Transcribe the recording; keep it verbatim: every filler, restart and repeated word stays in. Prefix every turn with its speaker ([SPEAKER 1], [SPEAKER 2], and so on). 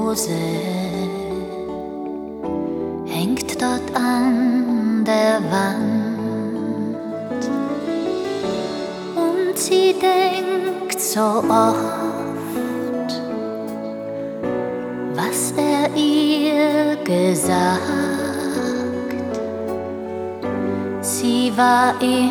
[SPEAKER 1] Rose hängt dort an der Wand und sie denkt so oft, was er ihr gesagt. Sie war